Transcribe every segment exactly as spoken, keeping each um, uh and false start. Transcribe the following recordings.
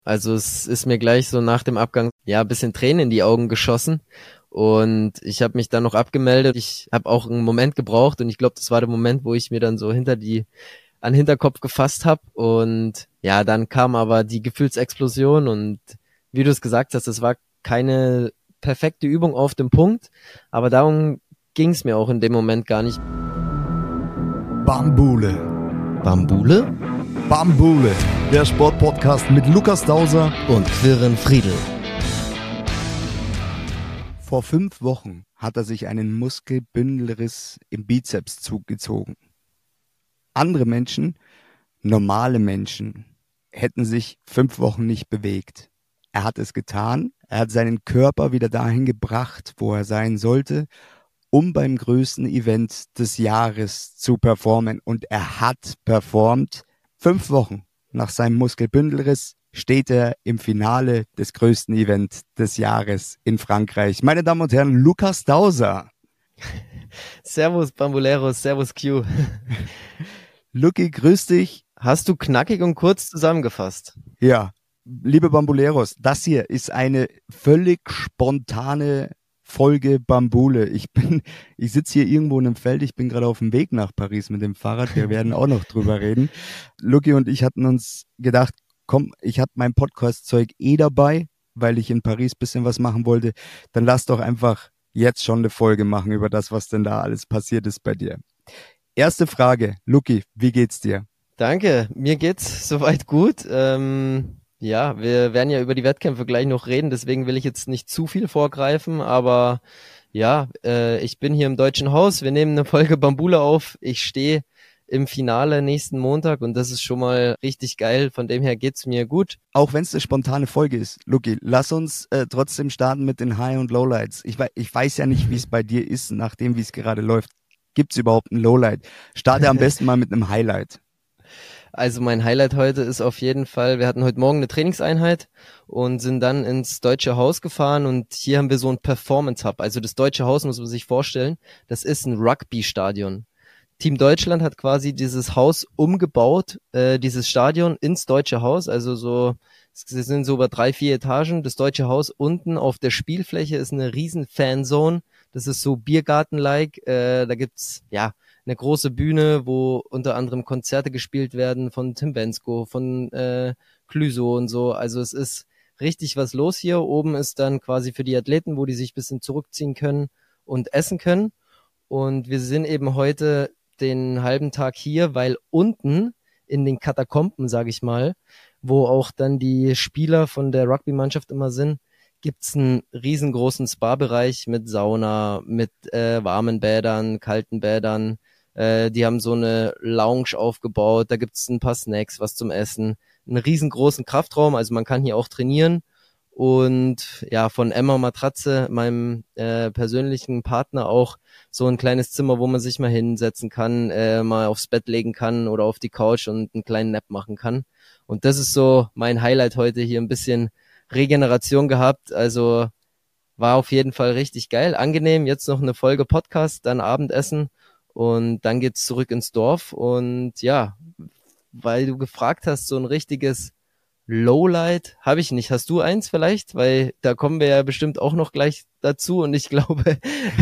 Also es ist mir gleich so nach dem Abgang ja ein bisschen Tränen in die Augen geschossen und ich habe mich dann noch abgemeldet. Ich habe auch einen Moment gebraucht und ich glaube, das war der Moment, wo ich mir dann so hinter die an den Hinterkopf gefasst habe und ja, dann kam aber die Gefühlsexplosion und wie du es gesagt hast, es war keine perfekte Übung auf dem Punkt, aber darum ging es mir auch in dem Moment gar nicht. Bambule. Bambule? Bambule, der Sportpodcast mit Lukas Dauser und Quirin Friedl. Vor fünf Wochen hat er sich einen Muskelbündelriss im Bizeps zugezogen. Andere Menschen, normale Menschen, hätten sich fünf Wochen nicht bewegt. Er hat es getan, er hat seinen Körper wieder dahin gebracht, wo er sein sollte, um beim größten Event des Jahres zu performen. Und er hat performt. Fünf Wochen nach seinem Muskelbündelriss steht er im Finale des größten Events des Jahres in Frankreich. Meine Damen und Herren, Lukas Dauser. Servus Bambuleros, servus Q. Luki, grüß dich. Hast du knackig und kurz zusammengefasst? Ja, liebe Bambuleros, das hier ist eine völlig spontane Folge Bambule. Ich bin, ich sitze hier irgendwo in einem Feld, ich bin gerade auf dem Weg nach Paris mit dem Fahrrad, wir werden auch noch drüber reden. Luki und ich hatten uns gedacht, komm, ich habe mein Podcast-Zeug eh dabei, weil ich in Paris bisschen was machen wollte, dann lass doch einfach jetzt schon eine Folge machen über das, was denn da alles passiert ist bei dir. Erste Frage, Luki, wie geht's dir? Danke, mir geht's soweit gut. Ähm Ja, wir werden ja über die Wettkämpfe gleich noch reden, deswegen will ich jetzt nicht zu viel vorgreifen, aber ja, äh, ich bin hier im Deutschen Haus, wir nehmen eine Folge Bambule auf, ich stehe im Finale nächsten Montag und das ist schon mal richtig geil, von dem her geht's mir gut. Auch wenn es eine spontane Folge ist, Luki, lass uns äh, trotzdem starten mit den High- und Lowlights. Ich, we- ich weiß ja nicht, wie es bei dir ist, nachdem wie es gerade läuft. Gibt's überhaupt ein Lowlight? Starte am besten mal mit einem Highlight. Also mein Highlight heute ist auf jeden Fall, wir hatten heute Morgen eine Trainingseinheit und sind dann ins Deutsche Haus gefahren und hier haben wir so ein Performance Hub. Also das Deutsche Haus muss man sich vorstellen, das ist ein Rugby-Stadion. Team Deutschland hat quasi dieses Haus umgebaut, äh, dieses Stadion ins Deutsche Haus, also so, es sind so über drei, vier Etagen. Das Deutsche Haus unten auf der Spielfläche ist eine riesen Fanzone, das ist so Biergarten-like, äh, da gibt's, ja, eine große Bühne, wo unter anderem Konzerte gespielt werden von Tim Bendzko, von äh, Clouseau und so. Also es ist richtig was los hier. Oben ist dann quasi für die Athleten, wo die sich ein bisschen zurückziehen können und essen können. Und wir sind eben heute den halben Tag hier, weil unten in den Katakomben, sage ich mal, wo auch dann die Spieler von der Rugby-Mannschaft immer sind, gibt's einen riesengroßen Spa-Bereich mit Sauna, mit äh, warmen Bädern, kalten Bädern. Äh, die haben so eine Lounge aufgebaut, da gibt's ein paar Snacks, was zum Essen, einen riesengroßen Kraftraum, also man kann hier auch trainieren. Und ja, von Emma Matratze, meinem äh, persönlichen Partner, auch so ein kleines Zimmer, wo man sich mal hinsetzen kann, äh, mal aufs Bett legen kann oder auf die Couch und einen kleinen Nap machen kann. Und das ist so mein Highlight heute, hier ein bisschen Regeneration gehabt, also war auf jeden Fall richtig geil, angenehm, jetzt noch eine Folge Podcast, dann Abendessen und dann geht's zurück ins Dorf und ja, weil du gefragt hast, so ein richtiges Lowlight habe ich nicht. Hast du eins vielleicht? Weil da kommen wir ja bestimmt auch noch gleich dazu und ich glaube,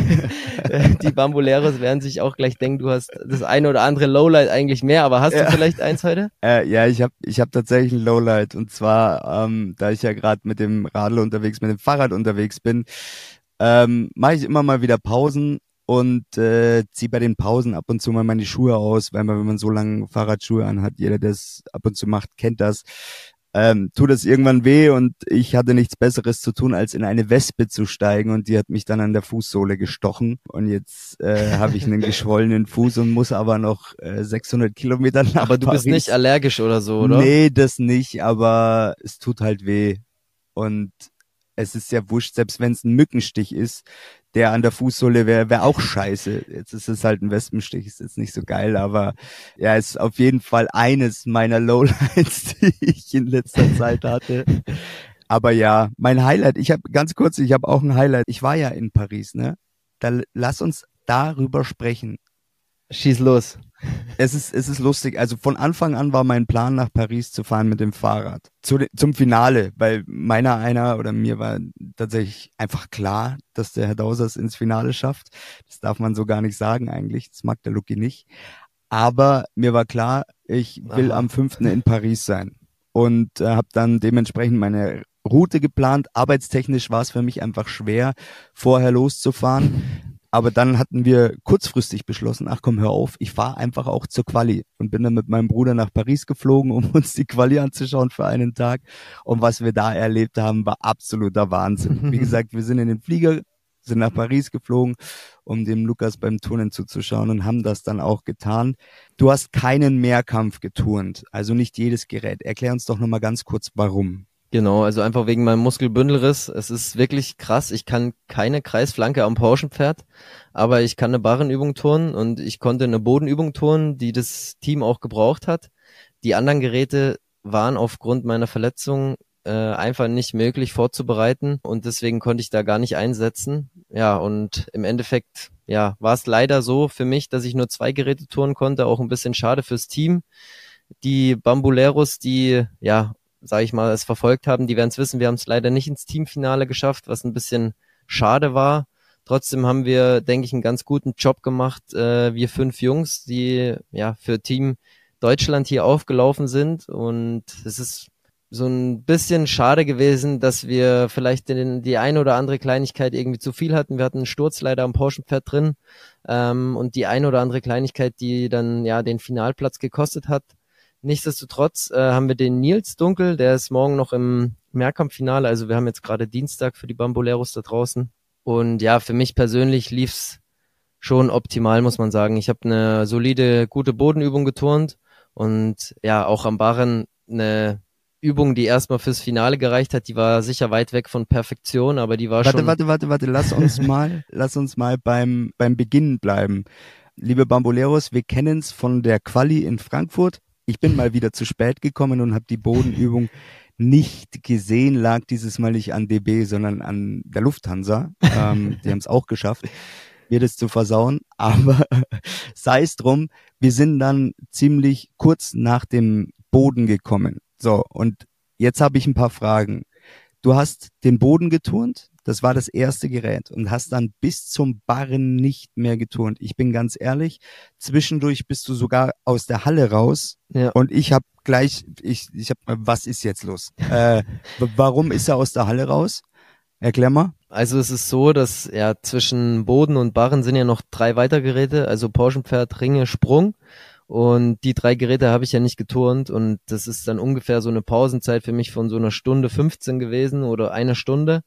die Bambuleros werden sich auch gleich denken, du hast das eine oder andere Lowlight eigentlich mehr, aber hast ja. du vielleicht eins heute? Äh, ja, ich habe ich hab tatsächlich ein Lowlight und zwar, ähm, da ich ja gerade mit dem Radl unterwegs, mit dem Fahrrad unterwegs bin, ähm, mache ich immer mal wieder Pausen und äh, ziehe bei den Pausen ab und zu mal meine Schuhe aus, weil man, wenn man so lange Fahrradschuhe anhat, jeder, der es ab und zu macht, kennt das. Ähm, tut es irgendwann weh und ich hatte nichts Besseres zu tun, als in eine Wespe zu steigen und die hat mich dann an der Fußsohle gestochen und jetzt äh, habe ich einen geschwollenen Fuß und muss aber noch äh, sechshundert Kilometer nach Aber du Paris. bist nicht allergisch oder so, oder? Nee, das nicht, aber es tut halt weh und es ist ja wurscht, selbst wenn es ein Mückenstich ist, der an der Fußsohle wäre wär auch scheiße. Jetzt ist es halt ein Wespenstich, ist jetzt nicht so geil, aber ja, ist auf jeden Fall eines meiner Lowlights, die ich in letzter Zeit hatte. Aber ja, mein Highlight, ich habe ganz kurz, ich habe auch ein Highlight. Ich war ja in Paris, ne? Da lass uns darüber sprechen. Schieß los. Es ist, es ist lustig. Also von Anfang an war mein Plan, nach Paris zu fahren mit dem Fahrrad. Zu, de- zum Finale, weil meiner einer oder mir war tatsächlich einfach klar, dass der Herr Dauser es ins Finale schafft. Das darf man so gar nicht sagen eigentlich. Das mag der Lucky nicht. Aber mir war klar, ich will Aha. am fünften in Paris sein. Und äh, habe dann dementsprechend meine Route geplant. Arbeitstechnisch war es für mich einfach schwer, vorher loszufahren. Aber dann hatten wir kurzfristig beschlossen, ach komm, hör auf, ich fahre einfach auch zur Quali und bin dann mit meinem Bruder nach Paris geflogen, um uns die Quali anzuschauen für einen Tag. Und was wir da erlebt haben, war absoluter Wahnsinn. Wie gesagt, wir sind in den Flieger, sind nach Paris geflogen, um dem Lukas beim Turnen zuzuschauen und haben das dann auch getan. Du hast keinen Mehrkampf geturnt, also nicht jedes Gerät. Erklär uns doch nochmal ganz kurz, warum. Genau, also einfach wegen meinem Muskelbündelriss. Es ist wirklich krass. Ich kann keine Kreisflanke am Pauschenpferd, aber ich kann eine Barrenübung turnen und ich konnte eine Bodenübung turnen, die das Team auch gebraucht hat. Die anderen Geräte waren aufgrund meiner Verletzung äh, einfach nicht möglich vorzubereiten und deswegen konnte ich da gar nicht einsetzen. Ja, und im Endeffekt, ja, war es leider so für mich, dass ich nur zwei Geräte turnen konnte, auch ein bisschen schade fürs Team. Die Bamboleros, die, ja, sage ich mal, es verfolgt haben, die werden es wissen, wir haben es leider nicht ins Teamfinale geschafft, was ein bisschen schade war. Trotzdem haben wir, denke ich, einen ganz guten Job gemacht, äh, wir fünf Jungs, die ja für Team Deutschland hier aufgelaufen sind und es ist so ein bisschen schade gewesen, dass wir vielleicht den, die eine oder andere Kleinigkeit irgendwie zu viel hatten. Wir hatten einen Sturz leider am Pauschenpferd drin ähm, und die eine oder andere Kleinigkeit, die dann ja den Finalplatz gekostet hat. Nichtsdestotrotz äh, haben wir den Nils Dunkel, der ist morgen noch im Mehrkampffinale, also wir haben jetzt gerade Dienstag für die Bamboleros da draußen. Und ja, für mich persönlich lief's schon optimal, muss man sagen. Ich habe eine solide, gute Bodenübung geturnt und ja, auch am Barren eine Übung, die erstmal fürs Finale gereicht hat, die war sicher weit weg von Perfektion, aber die war Warte, schon... warte, warte, warte, lass uns mal, lass uns mal beim, beim Beginn bleiben. Liebe Bamboleros, wir kennen es von der Quali in Frankfurt. Ich bin mal wieder zu spät gekommen und habe die Bodenübung nicht gesehen, lag dieses Mal nicht an D B, sondern an der Lufthansa. Ähm, die haben es auch geschafft, mir das zu versauen. Aber sei es drum, wir sind dann ziemlich kurz nach dem Boden gekommen. So, und jetzt habe ich ein paar Fragen. Du hast den Boden geturnt, das war das erste Gerät und hast dann bis zum Barren nicht mehr geturnt. Ich bin ganz ehrlich, zwischendurch bist du sogar aus der Halle raus Ja. und ich habe gleich, ich, ich habe, was ist jetzt los? Äh, w- warum ist er aus der Halle raus? Erklär mal. Also es ist so, dass ja zwischen Boden und Barren sind ja noch drei Weitergeräte, also Pauschenpferd, Ringe, Sprung. Und die drei Geräte habe ich ja nicht geturnt und das ist dann ungefähr so eine Pausenzeit für mich von so einer Stunde fünfzehn gewesen oder eine Stunde.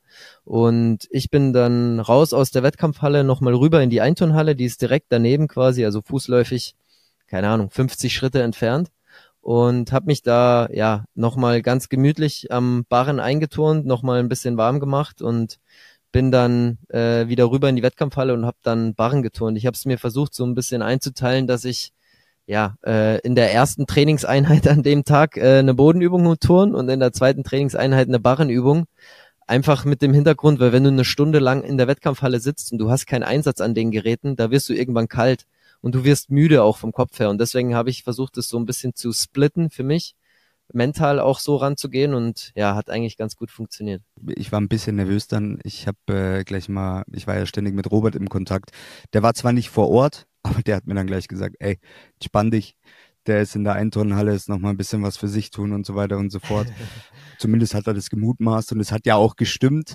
Und ich bin dann raus aus der Wettkampfhalle nochmal rüber in die Einturnhalle, die ist direkt daneben quasi, also fußläufig, keine Ahnung, fünfzig Schritte entfernt. Und habe mich da ja nochmal ganz gemütlich am Barren eingeturnt, nochmal ein bisschen warm gemacht und bin dann äh, wieder rüber in die Wettkampfhalle und habe dann Barren geturnt. Ich habe es mir versucht, so ein bisschen einzuteilen, dass ich ja äh, in der ersten Trainingseinheit an dem Tag äh, eine Bodenübung turn und in der zweiten Trainingseinheit eine Barrenübung. Einfach mit dem Hintergrund, weil wenn du eine Stunde lang in der Wettkampfhalle sitzt und du hast keinen Einsatz an den Geräten, da wirst du irgendwann kalt und du wirst müde auch vom Kopf her. Und deswegen habe ich versucht, das so ein bisschen zu splitten für mich, mental auch so ranzugehen und ja, hat eigentlich ganz gut funktioniert. Ich war ein bisschen nervös dann. Ich habe äh, gleich mal, ich war ja ständig mit Robert im Kontakt. Der war zwar nicht vor Ort, aber der hat mir dann gleich gesagt, ey, entspann dich. Der ist in der Einturnhalle, ist noch mal ein bisschen was für sich tun und so weiter und so fort. Zumindest hat er das gemutmaßt und es hat ja auch gestimmt.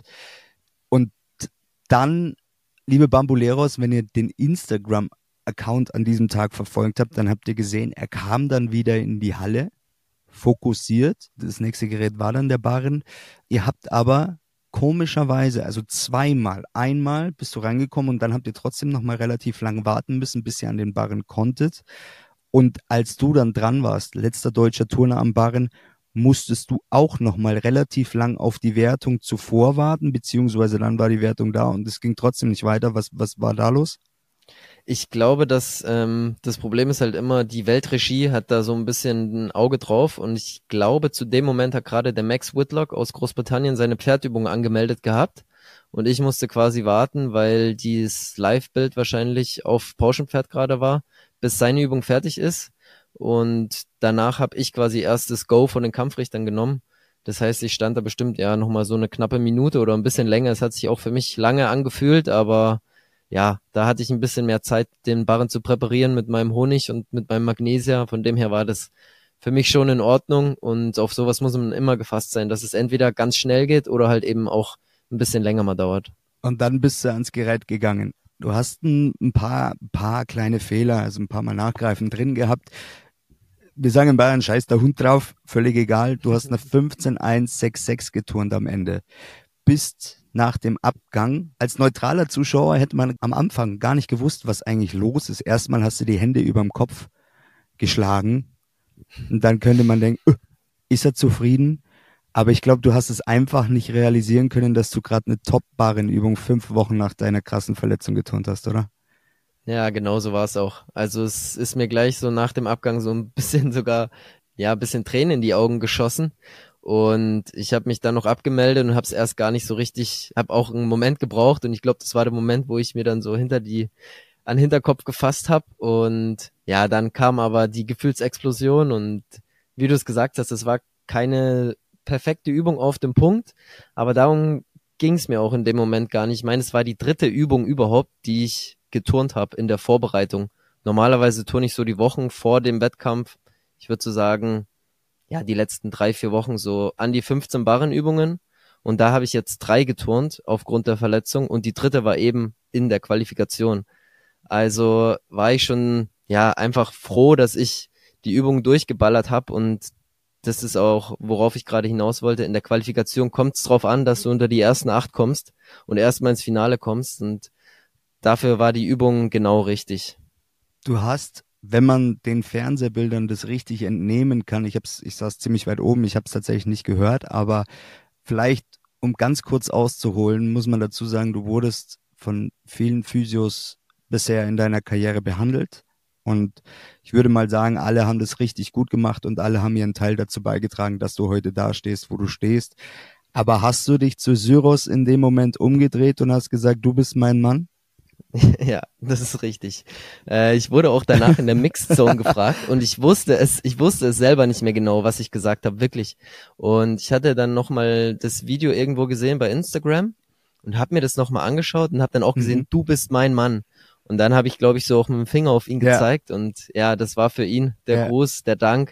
Und dann, liebe Bamboleros, wenn ihr den Instagram-Account an diesem Tag verfolgt habt, dann habt ihr gesehen, er kam dann wieder in die Halle, fokussiert. Das nächste Gerät war dann der Barren. Ihr habt aber komischerweise, also zweimal, einmal bist du reingekommen und dann habt ihr trotzdem noch mal relativ lang warten müssen, bis ihr an den Barren konntet. Und als du dann dran warst, letzter deutscher Turner am Barren, musstest du auch noch mal relativ lang auf die Wertung zuvor warten, beziehungsweise dann war die Wertung da und es ging trotzdem nicht weiter. Was, was war da los? Ich glaube, dass ähm, das Problem ist halt immer, die Weltregie hat da so ein bisschen ein Auge drauf und ich glaube, zu dem Moment hat gerade der Max Whitlock aus Großbritannien seine Pferdübung angemeldet gehabt und ich musste quasi warten, weil dieses Live-Bild wahrscheinlich auf Pauschenpferd gerade war, bis seine Übung fertig ist. Und danach habe ich quasi erst das Go von den Kampfrichtern genommen. Das heißt, ich stand da bestimmt ja nochmal so eine knappe Minute oder ein bisschen länger. Es hat sich auch für mich lange angefühlt, aber ja, da hatte ich ein bisschen mehr Zeit, den Barren zu präparieren mit meinem Honig und mit meinem Magnesia. Von dem her war das für mich schon in Ordnung und auf sowas muss man immer gefasst sein, dass es entweder ganz schnell geht oder halt eben auch ein bisschen länger mal dauert. Und dann bist du ans Gerät gegangen. Du hast ein, ein paar, paar kleine Fehler, also ein paar Mal Nachgreifen drin gehabt. Wir sagen in Bayern, scheiß der Hund drauf, völlig egal. Du hast eine fünfzehn eins sechs sechs geturnt am Ende. Bist nach dem Abgang, als neutraler Zuschauer hätte man am Anfang gar nicht gewusst, was eigentlich los ist. Erstmal hast du die Hände überm Kopf geschlagen und dann könnte man denken, öh, ist er zufrieden? Aber ich glaube, du hast es einfach nicht realisieren können, dass du gerade eine Top-Barrenübung fünf Wochen nach deiner krassen Verletzung geturnt hast, oder? Ja, genau so war es auch. Also es ist mir gleich so nach dem Abgang so ein bisschen sogar, ja, ein bisschen Tränen in die Augen geschossen. Und ich habe mich dann noch abgemeldet und habe es erst gar nicht so richtig, habe auch einen Moment gebraucht und ich glaube, das war der Moment, wo ich mir dann so hinter die, an den Hinterkopf gefasst habe. Und ja, dann kam aber die Gefühlsexplosion und wie du es gesagt hast, es war keine perfekte Übung auf dem Punkt, aber darum ging es mir auch in dem Moment gar nicht. Ich meine, es war die dritte Übung überhaupt, die ich geturnt habe in der Vorbereitung. Normalerweise turne ich so die Wochen vor dem Wettkampf, ich würde so sagen, ja, die letzten drei, vier Wochen so an die fünfzehn Barrenübungen und da habe ich jetzt drei geturnt aufgrund der Verletzung und die dritte war eben in der Qualifikation. Also war ich schon, ja, einfach froh, dass ich die Übung durchgeballert habe und das ist auch, worauf ich gerade hinaus wollte. In der Qualifikation kommt es drauf an, dass du unter die ersten acht kommst und erstmal ins Finale kommst und dafür war die Übung genau richtig. Du hast, wenn man den Fernsehbildern das richtig entnehmen kann, ich hab's, ich saß ziemlich weit oben, ich habe es tatsächlich nicht gehört, aber vielleicht, um ganz kurz auszuholen, muss man dazu sagen, du wurdest von vielen Physios bisher in deiner Karriere behandelt. Und ich würde mal sagen, alle haben das richtig gut gemacht und alle haben ihren Teil dazu beigetragen, dass du heute da stehst, wo du stehst. Aber hast du dich zu Syros in dem Moment umgedreht und hast gesagt, du bist mein Mann? Ja, das ist richtig. Äh, ich wurde auch danach in der Mixed Zone gefragt und ich wusste es, ich wusste es selber nicht mehr genau, was ich gesagt habe, wirklich. Und ich hatte dann nochmal das Video irgendwo gesehen bei Instagram und habe mir das nochmal angeschaut und habe dann auch gesehen, mhm. du bist mein Mann. Und dann habe ich, glaube ich, so auch mit dem Finger auf ihn gezeigt ja. und ja, das war für ihn der ja. Gruß, der Dank.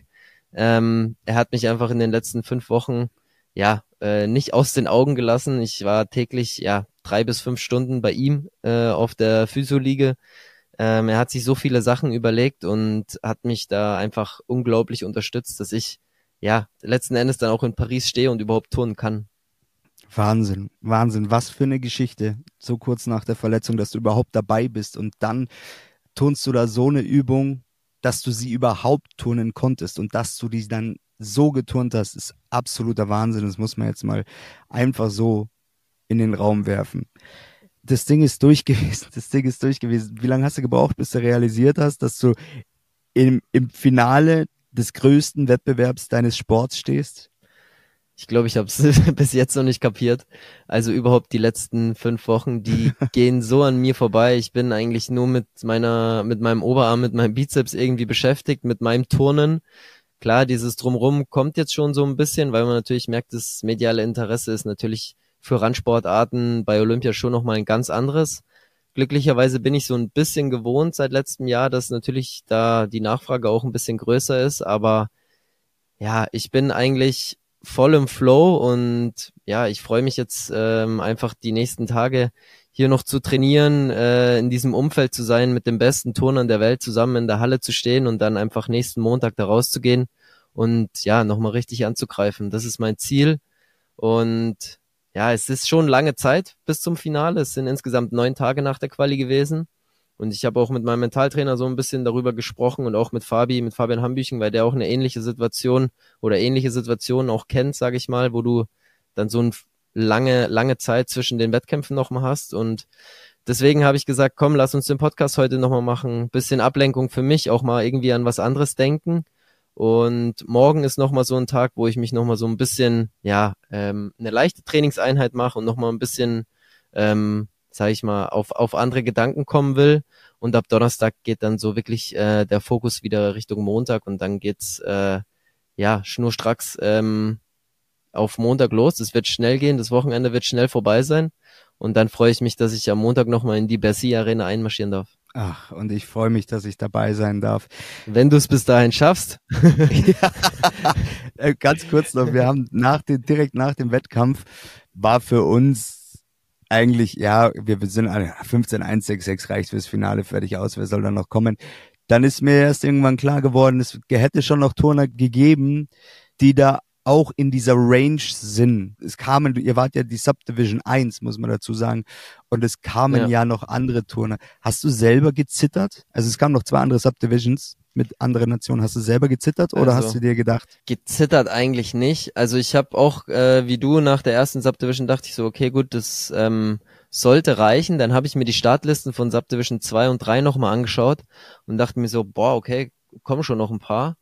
Ähm, er hat mich einfach in den letzten fünf Wochen ja äh, nicht aus den Augen gelassen. Ich war täglich ja drei bis fünf Stunden bei ihm äh, auf der Physioliege. Ähm, er hat sich so viele Sachen überlegt und hat mich da einfach unglaublich unterstützt, dass ich ja letzten Endes dann auch in Paris stehe und überhaupt turnen kann. Wahnsinn, Wahnsinn. Was für eine Geschichte. So kurz nach der Verletzung, dass du überhaupt dabei bist und dann turnst du da so eine Übung, dass du sie überhaupt turnen konntest und dass du die dann so geturnt hast, ist absoluter Wahnsinn. Das muss man jetzt mal einfach so in den Raum werfen. Das Ding ist durch gewesen. Das Ding ist durch gewesen. Wie lange hast du gebraucht, bis du realisiert hast, dass du im, im Finale des größten Wettbewerbs deines Sports stehst? Ich glaube, ich habe es bis jetzt noch nicht kapiert. Also überhaupt die letzten fünf Wochen, die gehen so an mir vorbei. Ich bin eigentlich nur mit meiner, mit meinem Oberarm, mit meinem Bizeps irgendwie beschäftigt, mit meinem Turnen. Klar, dieses Drumrum kommt jetzt schon so ein bisschen, weil man natürlich merkt, das mediale Interesse ist natürlich für Randsportarten bei Olympia schon nochmal ein ganz anderes. Glücklicherweise bin ich so ein bisschen gewohnt seit letztem Jahr, dass natürlich da die Nachfrage auch ein bisschen größer ist, aber ja, ich bin eigentlich voll im Flow und ja, ich freue mich jetzt ähm, einfach die nächsten Tage hier noch zu trainieren, äh, in diesem Umfeld zu sein, mit den besten Turnern der Welt zusammen in der Halle zu stehen und dann einfach nächsten Montag da rauszugehen und ja, nochmal richtig anzugreifen. Das ist mein Ziel und ja, es ist schon lange Zeit bis zum Finale. Es sind insgesamt neun Tage nach der Quali gewesen. Und ich habe auch mit meinem Mentaltrainer so ein bisschen darüber gesprochen und auch mit Fabi, mit Fabian Hambüchen, weil der auch eine ähnliche Situation oder ähnliche Situationen auch kennt, sage ich mal, wo du dann so eine lange, lange Zeit zwischen den Wettkämpfen nochmal hast. Und deswegen habe ich gesagt, komm, lass uns den Podcast heute nochmal machen. Bisschen Ablenkung für mich, auch mal irgendwie an was anderes denken. Und morgen ist nochmal so ein Tag, wo ich mich nochmal so ein bisschen, ja, ähm, eine leichte Trainingseinheit mache und nochmal ein bisschen ähm, sage ich mal, auf auf andere Gedanken kommen will. Und ab Donnerstag geht dann so wirklich äh, der Fokus wieder Richtung Montag und dann geht's äh, ja schnurstracks ähm, auf Montag los. Es wird schnell gehen, das Wochenende wird schnell vorbei sein. Und dann freue ich mich, dass ich am Montag nochmal in die Bercy Arena einmarschieren darf. Ach, und ich freue mich, dass ich dabei sein darf. Wenn du es bis dahin schaffst. Ja, äh, ganz kurz noch, wir haben nach dem, direkt nach dem Wettkampf war für uns eigentlich, ja, wir sind alle fünfzehn eins sechs sechs reicht fürs Finale, fertig aus, wer soll da noch kommen? Dann ist mir erst irgendwann klar geworden, es hätte schon noch Turner gegeben, die da auch in dieser Range sind. Es kamen, ihr wart ja die Subdivision eins, muss man dazu sagen, und es kamen ja, ja noch andere Turner. Hast du selber gezittert? Also es kamen noch zwei andere Subdivisions mit anderen Nationen. Hast du selber gezittert oder also, hast du dir gedacht? Gezittert eigentlich nicht. Also ich habe auch, äh, wie du, nach der ersten Subdivision dachte ich so, okay, gut, das ähm, sollte reichen. Dann habe ich mir die Startlisten von Subdivision zwei und drei nochmal angeschaut und dachte mir so, boah, okay, kommen schon noch ein paar.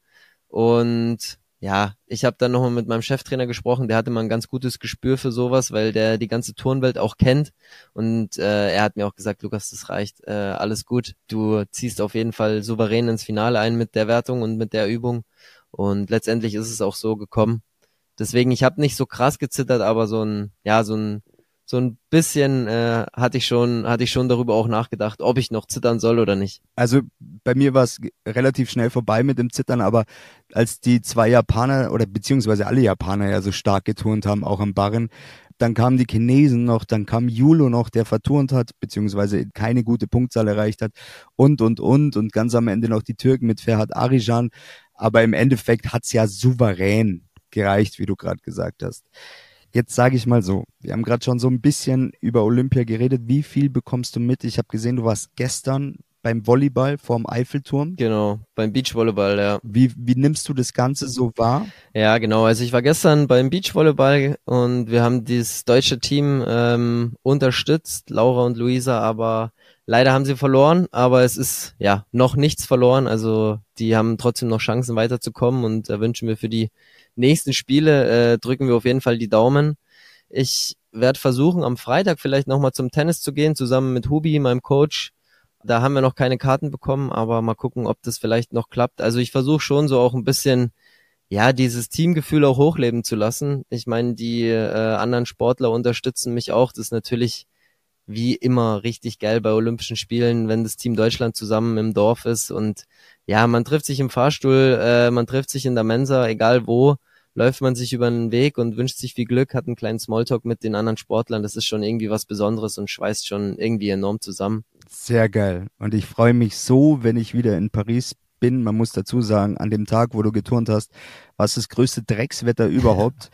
Und ja, ich habe dann nochmal mit meinem Cheftrainer gesprochen, der hatte mal ein ganz gutes Gespür für sowas, weil der die ganze Turnwelt auch kennt und äh, er hat mir auch gesagt, Lukas, das reicht, äh, alles gut, du ziehst auf jeden Fall souverän ins Finale ein mit der Wertung und mit der Übung und letztendlich ist es auch so gekommen. Deswegen, ich habe nicht so krass gezittert, aber so ein, ja, so ein so ein bisschen äh, hatte ich schon hatte ich schon darüber auch nachgedacht, ob ich noch zittern soll oder nicht. Also bei mir war es relativ schnell vorbei mit dem Zittern, aber als die zwei Japaner oder beziehungsweise alle Japaner ja so stark geturnt haben, auch am Barren, dann kamen die Chinesen noch, dann kam Yulo noch, der verturnt hat, beziehungsweise keine gute Punktzahl erreicht hat und, und, und und ganz am Ende noch die Türken mit Ferhat Arijan, aber im Endeffekt hat's ja souverän gereicht, wie du gerade gesagt hast. Jetzt sage ich mal so, wir haben gerade schon so ein bisschen über Olympia geredet. Wie viel bekommst du mit? Ich habe gesehen, du warst gestern beim Volleyball vorm Eiffelturm. Genau, beim Beachvolleyball, ja. Wie, wie nimmst du das Ganze so wahr? Ja, genau. Also ich war gestern beim Beachvolleyball und wir haben dieses deutsche Team ähm, unterstützt, Laura und Luisa, aber leider haben sie verloren, aber es ist ja noch nichts verloren. Also die haben trotzdem noch Chancen weiterzukommen und da wünschen wir für die nächsten Spiele, äh, drücken wir auf jeden Fall die Daumen. Ich werde versuchen, am Freitag vielleicht nochmal zum Tennis zu gehen, zusammen mit Hubi, meinem Coach. Da haben wir noch keine Karten bekommen, aber mal gucken, ob das vielleicht noch klappt. Also ich versuche schon so auch ein bisschen, ja, dieses Teamgefühl auch hochleben zu lassen. Ich meine, die äh, anderen Sportler unterstützen mich auch. Das ist natürlich wie immer richtig geil bei Olympischen Spielen, wenn das Team Deutschland zusammen im Dorf ist und ja, man trifft sich im Fahrstuhl, äh, man trifft sich in der Mensa, egal wo, läuft man sich über den Weg und wünscht sich viel Glück, hat einen kleinen Smalltalk mit den anderen Sportlern. Das ist schon irgendwie was Besonderes und schweißt schon irgendwie enorm zusammen. Sehr geil. Und ich freue mich so, wenn ich wieder in Paris bin. Man muss dazu sagen, an dem Tag, wo du geturnt hast, war es das größte Dreckswetter überhaupt.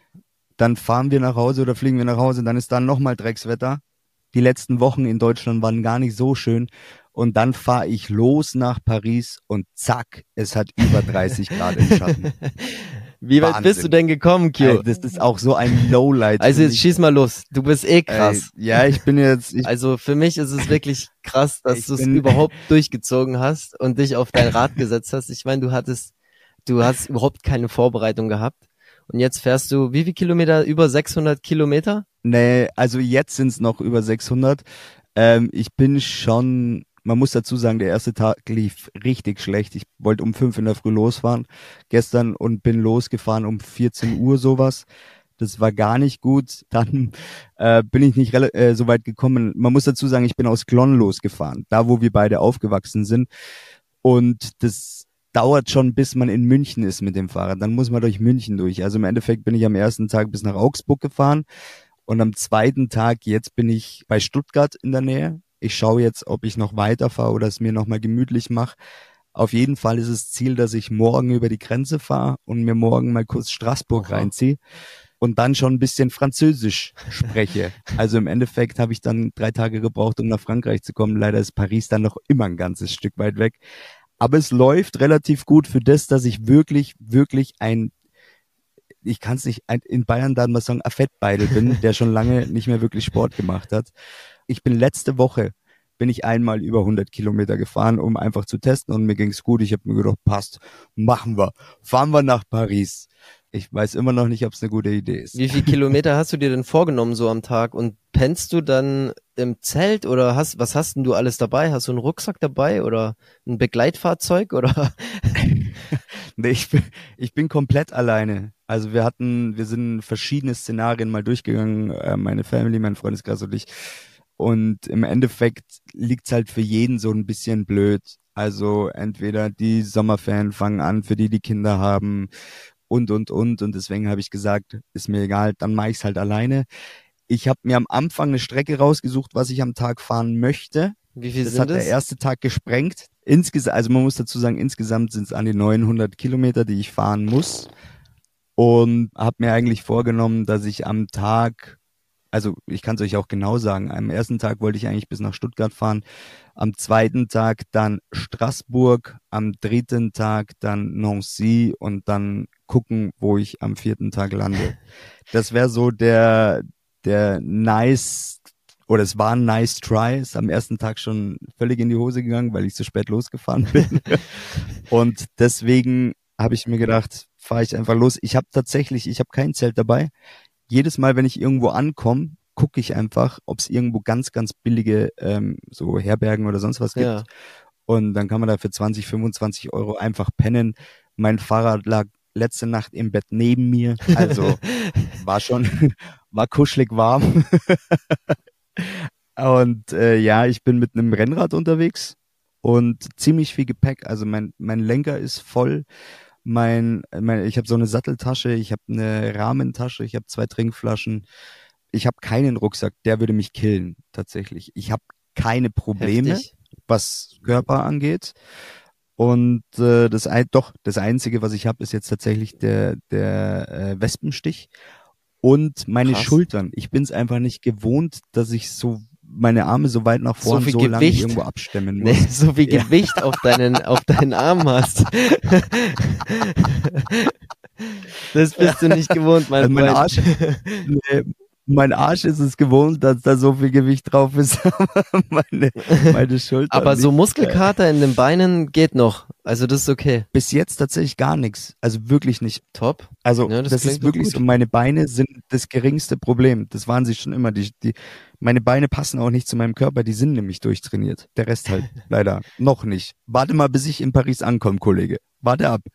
Dann fahren wir nach Hause oder fliegen wir nach Hause, dann ist dann nochmal Dreckswetter. Die letzten Wochen in Deutschland waren gar nicht so schön. Und dann fahre ich los nach Paris und zack, es hat über dreißig Grad im Schatten. Wie weit Wahnsinn. Bist du denn gekommen, Kyo? Ey, das ist auch so ein Lowlight. Also jetzt schieß mal los. Du bist eh krass. Ey, ja, ich bin jetzt... Ich also für mich ist es wirklich krass, dass du es überhaupt durchgezogen hast und dich auf dein Rad gesetzt hast. Ich meine, du hattest, du hast überhaupt keine Vorbereitung gehabt. Und jetzt fährst du, wie viel Kilometer? Über sechshundert Kilometer? Nee, also jetzt sind es noch über sechshundert. Ähm, ich bin schon... Man muss dazu sagen, der erste Tag lief richtig schlecht. Ich wollte um fünf in der Früh losfahren gestern und bin losgefahren um vierzehn Uhr sowas. Das war gar nicht gut. Dann äh, bin ich nicht äh, so weit gekommen. Man muss dazu sagen, ich bin aus Glonn losgefahren, da wo wir beide aufgewachsen sind. Und das dauert schon, bis man in München ist mit dem Fahrrad. Dann muss man durch München durch. Also im Endeffekt bin ich am ersten Tag bis nach Augsburg gefahren und am zweiten Tag, jetzt bin ich bei Stuttgart in der Nähe. Ich schaue jetzt, ob ich noch weiterfahre oder es mir nochmal gemütlich mache. Auf jeden Fall ist das Ziel, dass ich morgen über die Grenze fahre und mir morgen mal kurz Straßburg Aha. reinziehe und dann schon ein bisschen Französisch spreche. Also im Endeffekt habe ich dann drei Tage gebraucht, um nach Frankreich zu kommen. Leider ist Paris dann noch immer ein ganzes Stück weit weg. Aber es läuft relativ gut für das, dass ich wirklich, wirklich ein, ich kann es nicht ein, in Bayern dann mal sagen, ein Fettbeidel bin, der schon lange nicht mehr wirklich Sport gemacht hat. Ich bin letzte Woche bin ich einmal über hundert Kilometer gefahren, um einfach zu testen und mir ging's gut. Ich habe mir gedacht, passt, machen wir. Fahren wir nach Paris. Ich weiß immer noch nicht, ob es eine gute Idee ist. Wie viele Kilometer hast du dir denn vorgenommen so am Tag? Und pennst du dann im Zelt oder hast, was hast denn du alles dabei? Hast du einen Rucksack dabei oder ein Begleitfahrzeug oder? Nee, ich bin, ich bin komplett alleine. Also wir hatten, wir sind verschiedene Szenarien mal durchgegangen, äh, meine Family, mein Freundeskreis und ich. Und im Endeffekt liegt's halt für jeden so ein bisschen blöd. Also entweder die Sommerferien fangen an, für die die Kinder haben und, und, und. Und deswegen habe ich gesagt, ist mir egal, dann mache ich's halt alleine. Ich habe mir am Anfang eine Strecke rausgesucht, was ich am Tag fahren möchte. Wie viel Das sind hat der es? erste Tag gesprengt. Insgesamt, also man muss dazu sagen, insgesamt sind es an die neunhundert Kilometer, die ich fahren muss. Und habe mir eigentlich vorgenommen, dass ich am Tag, also ich kann es euch auch genau sagen, am ersten Tag wollte ich eigentlich bis nach Stuttgart fahren, am zweiten Tag dann Straßburg, am dritten Tag dann Nancy und dann gucken, wo ich am vierten Tag lande. Das wäre so der, der nice, oder es war ein nice try, ist am ersten Tag schon völlig in die Hose gegangen, weil ich zu spät losgefahren bin. Und deswegen habe ich mir gedacht, fahre ich einfach los. Ich habe tatsächlich, ich habe kein Zelt dabei. Jedes Mal, wenn ich irgendwo ankomme, gucke ich einfach, ob es irgendwo ganz, ganz billige ähm, so Herbergen oder sonst was gibt. Ja. Und dann kann man da für zwanzig, fünfundzwanzig Euro einfach pennen. Mein Fahrrad lag letzte Nacht im Bett neben mir. Also war schon, war kuschelig warm. Und äh, ja, ich bin mit einem Rennrad unterwegs und ziemlich viel Gepäck. Also mein, mein Lenker ist voll. Mein, mein, ich habe so eine Satteltasche, ich habe eine Rahmentasche, ich habe zwei Trinkflaschen. Ich habe keinen Rucksack, der würde mich killen, tatsächlich. Ich habe keine Probleme, Heftig. was Körper angeht. Und äh, das ein, doch, das Einzige, was ich habe, ist jetzt tatsächlich der, der äh, Wespenstich und meine Krass. Schultern. Ich bin es einfach nicht gewohnt, dass ich so meine Arme so weit nach So vorn viel so lange Gewicht. irgendwo abstemmen Nee, muss. so viel Ja. Gewicht auf deinen, auf deinen Arm hast. Das bist du nicht gewohnt, mein Also mein Freund. Arsch, nee, mein Arsch ist es gewohnt, dass da so viel Gewicht drauf ist, aber meine, meine Schultern Aber so nicht. Muskelkater in den Beinen geht noch. Also das ist okay. Bis jetzt tatsächlich gar nichts. Also wirklich nicht. Top. Also Ja, das das, klingt ist doch wirklich gut. so, meine Beine sind das geringste Problem. Das waren sie schon immer. Die, die, meine Beine passen auch nicht zu meinem Körper, die sind nämlich durchtrainiert. Der Rest halt leider noch nicht. Warte mal, bis ich in Paris ankomme, Kollege. Warte ab.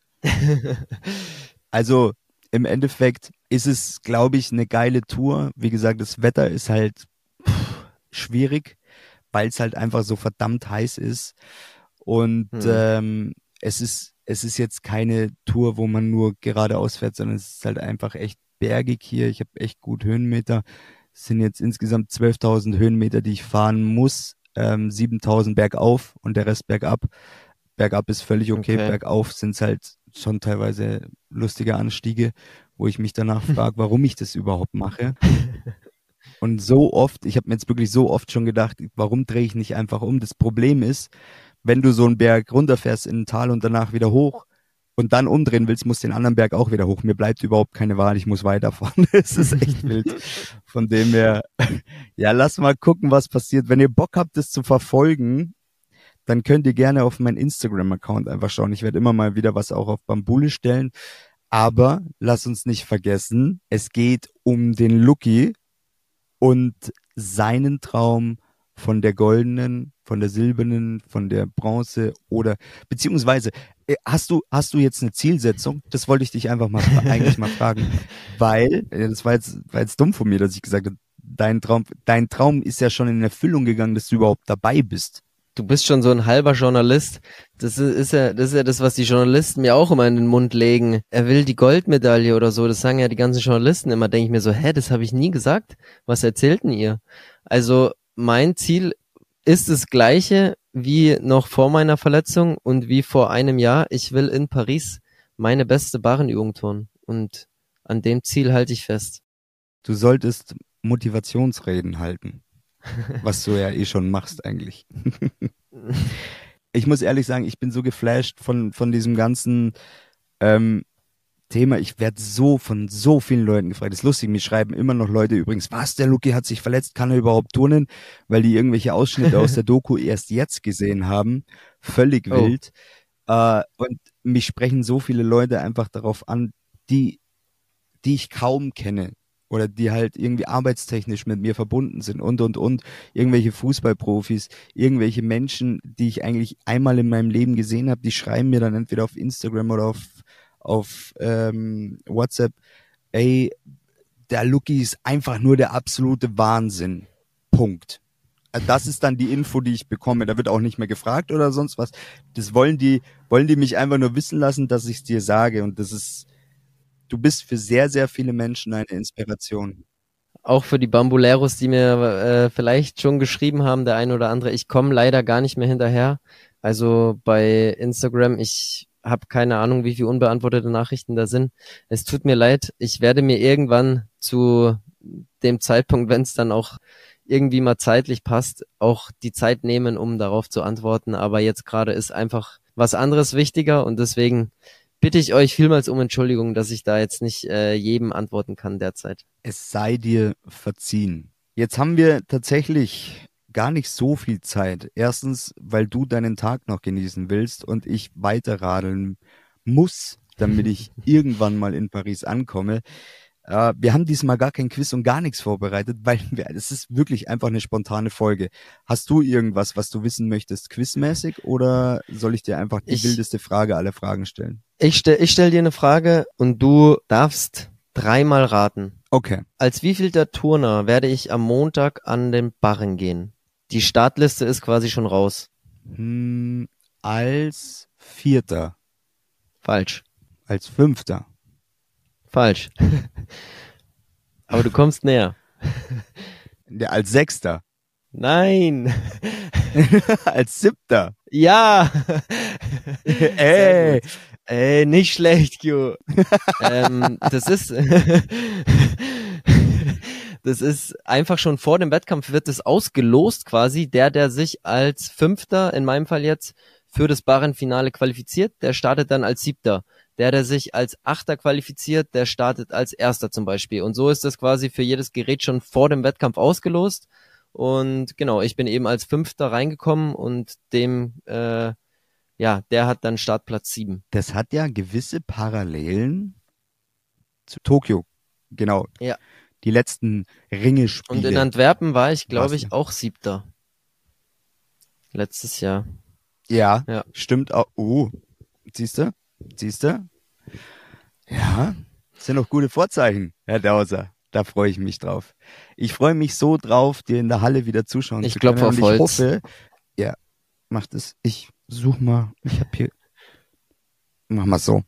Also im Endeffekt ist es, glaube ich, eine geile Tour. Wie gesagt, das Wetter ist halt pff, schwierig, weil es halt einfach so verdammt heiß ist. Und Hm. ähm, es ist es ist jetzt keine Tour, wo man nur geradeaus fährt, sondern es ist halt einfach echt bergig hier. Ich habe echt gut Höhenmeter. Es sind jetzt insgesamt zwölftausend Höhenmeter, die ich fahren muss. Ähm, siebentausend bergauf und der Rest bergab. Bergab ist völlig okay. Okay. Bergauf sind es halt schon teilweise lustige Anstiege, wo ich mich danach frage, warum ich das überhaupt mache. Und so oft, ich habe mir jetzt wirklich so oft schon gedacht, warum drehe ich nicht einfach um? Das Problem ist, wenn du so einen Berg runterfährst in ein Tal und danach wieder hoch und dann umdrehen willst, musst du den anderen Berg auch wieder hoch. Mir bleibt überhaupt keine Wahl, ich muss weiterfahren. Es ist echt wild. Von dem her, ja, lass mal gucken, was passiert. Wenn ihr Bock habt, das zu verfolgen, dann könnt ihr gerne auf meinen Instagram-Account einfach schauen. Ich werde immer mal wieder was auch auf Bambule stellen. Aber lass uns nicht vergessen, es geht um den Lucky und seinen Traum von der goldenen, von der silbernen, von der Bronze oder beziehungsweise äh, hast du hast du jetzt eine Zielsetzung? Das wollte ich dich einfach mal fra- eigentlich mal fragen, weil äh, das war jetzt war jetzt dumm von mir, dass ich gesagt habe, dein Traum dein Traum ist ja schon in Erfüllung gegangen, dass du überhaupt dabei bist. Du bist schon so ein halber Journalist. Das ist, ist ja, das ist ja das, was die Journalisten mir auch immer in den Mund legen. Er will die Goldmedaille oder so. Das sagen ja die ganzen Journalisten immer. Denke ich mir so, hä, das habe ich nie gesagt. Was erzählten ihr? Also mein Ziel ist das gleiche wie noch vor meiner Verletzung und wie vor einem Jahr. Ich will in Paris meine beste Barrenübung tun. Und an dem Ziel halte ich fest. Du solltest Motivationsreden halten, was du ja eh schon machst eigentlich. Ich muss ehrlich sagen, ich bin so geflasht von, von diesem ganzen, ähm, Thema, ich werde so von so vielen Leuten gefragt. Das ist lustig, mir schreiben immer noch Leute übrigens, was, der Luki hat sich verletzt, kann er überhaupt turnen? Weil die irgendwelche Ausschnitte aus der Doku erst jetzt gesehen haben. Völlig Oh. wild. Äh, und mich sprechen so viele Leute einfach darauf an, die, die ich kaum kenne. Oder die halt irgendwie arbeitstechnisch mit mir verbunden sind und, und, und. Irgendwelche Fußballprofis, irgendwelche Menschen, die ich eigentlich einmal in meinem Leben gesehen habe, die schreiben mir dann entweder auf Instagram oder auf, auf ähm, WhatsApp, ey, der Luki ist einfach nur der absolute Wahnsinn. Punkt. Das ist dann die Info, die ich bekomme. Da wird auch nicht mehr gefragt oder sonst was. Das wollen die, wollen die mich einfach nur wissen lassen, dass ich es dir sage. Und das ist, du bist für sehr, sehr viele Menschen eine Inspiration. Auch für die Bambuleros, die mir äh, vielleicht schon geschrieben haben, der ein oder andere. Ich komme leider gar nicht mehr hinterher. Also bei Instagram, ich habe keine Ahnung, wie viele unbeantwortete Nachrichten da sind. Es tut mir leid. Ich werde mir irgendwann zu dem Zeitpunkt, wenn es dann auch irgendwie mal zeitlich passt, auch die Zeit nehmen, um darauf zu antworten. Aber jetzt gerade ist einfach was anderes wichtiger und deswegen bitte ich euch vielmals um Entschuldigung, dass ich da jetzt nicht äh, jedem antworten kann derzeit. Es sei dir verziehen. Jetzt haben wir tatsächlich gar nicht so viel Zeit. Erstens, weil du deinen Tag noch genießen willst und ich weiterradeln muss, damit ich irgendwann mal in Paris ankomme. Äh, wir haben diesmal gar kein Quiz und gar nichts vorbereitet, weil wir, es ist wirklich einfach eine spontane Folge. Hast du irgendwas, was du wissen möchtest, quizmäßig, oder soll ich dir einfach die Ich- wildeste Frage aller Fragen stellen? Ich stell, ich stell dir eine Frage und du darfst dreimal raten. Okay. Als wievielter Turner werde ich am Montag an den Barren gehen? Die Startliste ist quasi schon raus. Hm, als Vierter, Falsch. als Fünfter. Falsch. Aber du kommst näher. Ja, als Sechster. Nein. Als Siebter. Ja. Ey. Ey, nicht schlecht, Q. ähm, das ist, das ist einfach schon vor dem Wettkampf wird es ausgelost quasi. Der, der sich als Fünfter, in meinem Fall jetzt, für das Barrenfinale qualifiziert, der startet dann als Siebter. Der, der sich als Achter qualifiziert, der startet als Erster zum Beispiel. Und so ist das quasi für jedes Gerät schon vor dem Wettkampf ausgelost. Und genau, ich bin eben als Fünfter reingekommen und dem, äh, ja, der hat dann Startplatz sieben. Das hat ja gewisse Parallelen zu Tokio. Genau. Ja. Die letzten Ringespiele. Und in Antwerpen war ich, glaube Warst ich, du? auch Siebter. Letztes Jahr. Ja, Ja. stimmt auch. Oh, siehst du? Siehst du? Ja, das sind doch gute Vorzeichen, Herr Dauser. Da freue ich mich drauf. Ich freue mich so drauf, dir in der Halle wieder zuschauen Ich zu klopfe können. auf Und ich Holz. hoffe, ja, mach das. Ich such mal. Ich hab hier. Mach mal so.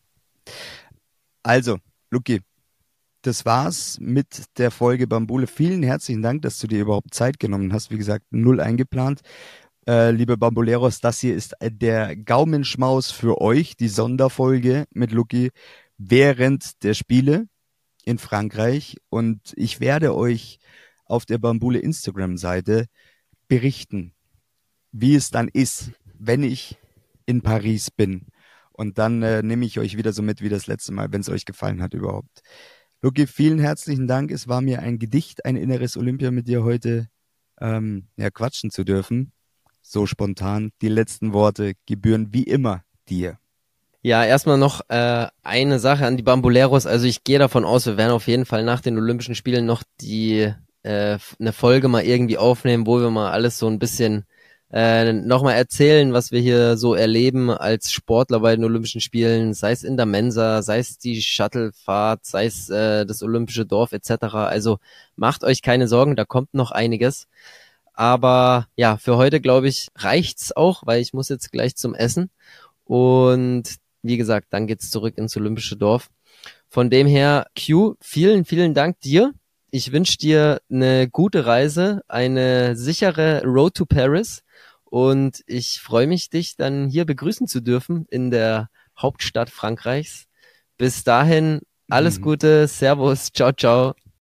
Also, Luki, das war's mit der Folge Bambule. Vielen herzlichen Dank, dass du dir überhaupt Zeit genommen hast. Wie gesagt, null eingeplant. Äh, liebe Bambuleros, das hier ist der Gaumenschmaus für euch, die Sonderfolge mit Luki während der Spiele in Frankreich. Und ich werde euch auf der Bambule Instagram-Seite berichten, wie es dann ist, wenn ich in Paris bin. Und dann äh, nehme ich euch wieder so mit wie das letzte Mal, wenn es euch gefallen hat überhaupt. Luki, vielen herzlichen Dank. Es war mir ein Gedicht, ein inneres Olympia mit dir heute ähm, ja, quatschen zu dürfen. So spontan. Die letzten Worte gebühren wie immer dir. Ja, erstmal noch äh, eine Sache an die Bambuleros. Also ich gehe davon aus, wir werden auf jeden Fall nach den Olympischen Spielen noch die äh, eine Folge mal irgendwie aufnehmen, wo wir mal alles so ein bisschen äh, nochmal erzählen, was wir hier so erleben als Sportler bei den Olympischen Spielen, sei es in der Mensa, sei es die Shuttlefahrt, sei es äh, das Olympische Dorf et cetera. Also macht euch keine Sorgen, da kommt noch einiges. Aber ja, für heute, glaube ich, reicht's auch, weil ich muss jetzt gleich zum Essen. Und wie gesagt, dann geht's zurück ins Olympische Dorf. Von dem her, Q, vielen, vielen Dank dir. Ich wünsche dir eine gute Reise, eine sichere Road to Paris. Und ich freue mich, dich dann hier begrüßen zu dürfen in der Hauptstadt Frankreichs. Bis dahin, alles Mhm. Gute, Servus, ciao, ciao.